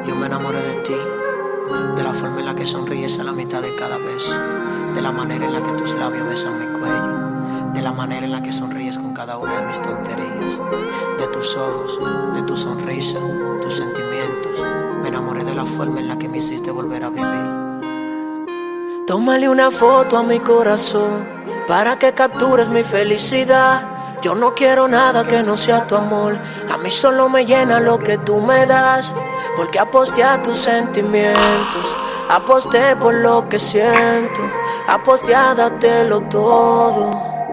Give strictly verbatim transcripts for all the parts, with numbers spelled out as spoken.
Yo me enamoré de ti, de la forma en la que sonríes a la mitad de cada beso, de la manera en la que tus labios besan mi cuello, de la manera en la que sonríes con cada una de mis tonterías, de tus ojos, de tu sonrisa, tus sentimientos. Me enamoré de la forma en la que me hiciste volver a vivir. Tómale una foto a mi corazón para que captures mi felicidad. Yo no quiero nada que no sea tu amor. A mí solo me llena lo que tú me das, porque aposté a tus sentimientos, aposté por lo que siento, aposté a dártelo todo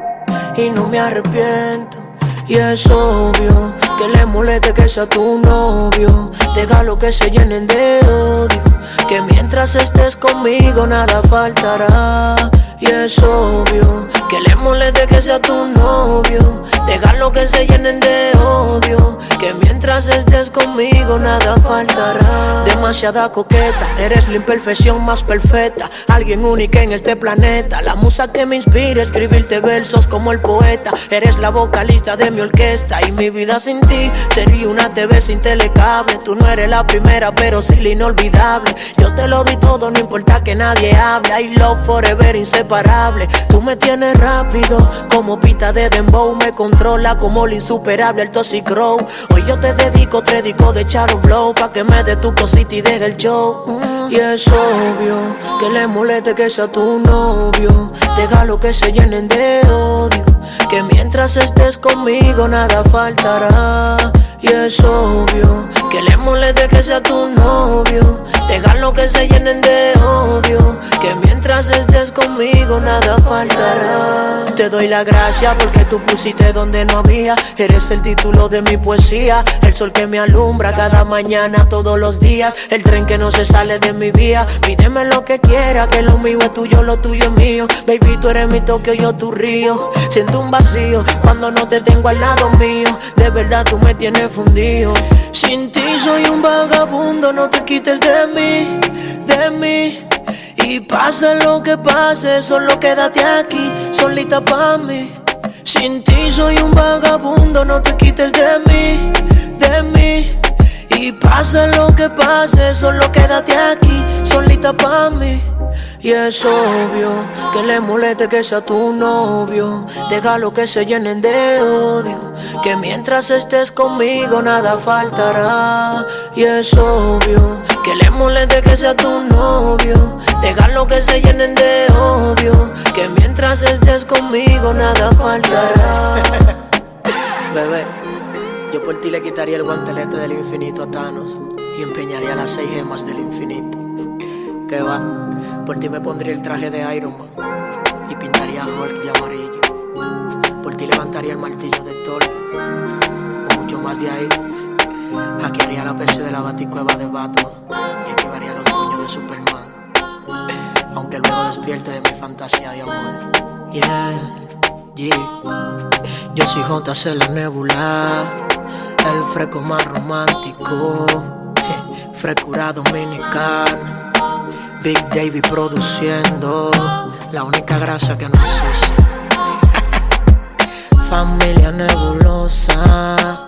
y no me arrepiento. Y es obvio que le moleste que sea tu novio. Déjalo que se llenen de odio, que mientras estés conmigo nada faltará. Y es obvio que le moleste que sea tu novio. Déjalo que se llenen de odio, que mientras estés conmigo nada faltará. Demasiada coqueta, eres la imperfección más perfecta, alguien única en este planeta, la musa que me inspira a escribirte versos como el poeta. Eres la vocalista de mi orquesta y mi vida sin ti sería una T V sin telecable. Tú no eres la primera pero sí la inolvidable. Yo te lo di todo, no importa que nadie hable. I love forever, inseparable. Tú me tienes rápido como pita de dembow, me controla como el insuperable, el Toxic Crow. Hoy yo te dedico tres discos de Charo Blow, pa' que me dé tu cosita y deje el show. mm. Y es obvio que le moleste que sea tu novio. Déjalo que se llenen de odio, que mientras estés conmigo nada faltará. Y es obvio que le moleste que sea tu novio. Déjalo que se llenen de odio, que mientras estés conmigo nada faltará. Te doy la gracia porque tú pusiste donde no había. Eres el título de mi poesía, el sol que me alumbra cada mañana, todos los días, el tren que no se sale de mi vía. Pídeme lo que quiera, que lo mío es tuyo, lo tuyo es mío. Baby, tú eres mi Tokio, yo tu Río. Siento un vacío cuando no te tengo al lado mío. De verdad tú me tienes fundido. Sin ti soy un vagabundo, no te quites de mí, de mí. Y pase lo que pase, solo quédate aquí, solita pa' mí. Sin ti soy un vagabundo, no te quites de mí, de mí. Y pase lo que pase, solo quédate aquí, solita pa' mí. Y es obvio que le moleste que sea tu novio. Déjalo que se llenen de odio, que mientras estés conmigo nada faltará. Y es obvio que le moleste que sea tu novio. Déjalo que se llenen de odio, que mientras estés conmigo nada faltará. Bebé, yo por ti le quitaría el guantelete del infinito a Thanos y empeñaría las seis gemas del infinito. ¿Qué va? Por ti me pondría el traje de Iron Man y pintaría a Hulk de amarillo. Por ti levantaría el martillo de Thor, o mucho más de ahí. Hackearía la P C de la baticueva de Batman y activaría los puños de Superman, aunque luego despierte de mi fantasía de amor. Yeah, yeah. Yo soy J C la Nebula, el freco más romántico, frecura dominicana. Big Davey produciendo, la única grasa que no se usa. Familia nebulosa.